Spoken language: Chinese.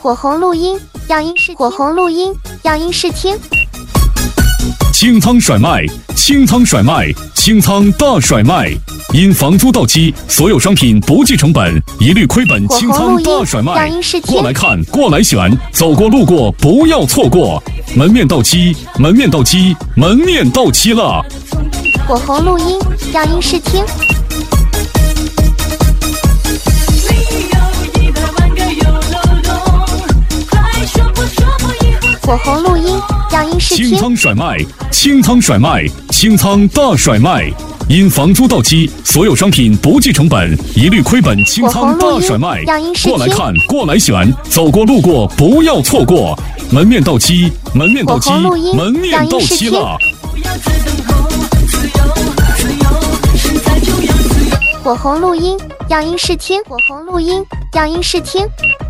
火红录音样音试火红录音样音试听。 清仓甩卖，清仓甩卖，清仓大甩卖！因房租到期，所有商品不计成本，一律亏本。清仓大甩卖！过来看，过来选，走过路过不要错过。门面到期，门面到期，门面到期了！ 火红录音样音试听。火红录音样音试听。 清仓甩卖，清仓甩卖，清仓大甩卖！因房租到期，所有商品不计成本，一律亏本。清仓大甩卖！过来看，过来选，走过路过不要错过。门面到期，门面到期，门面到期了！ 火红录音样音试听。火红录音样音试听。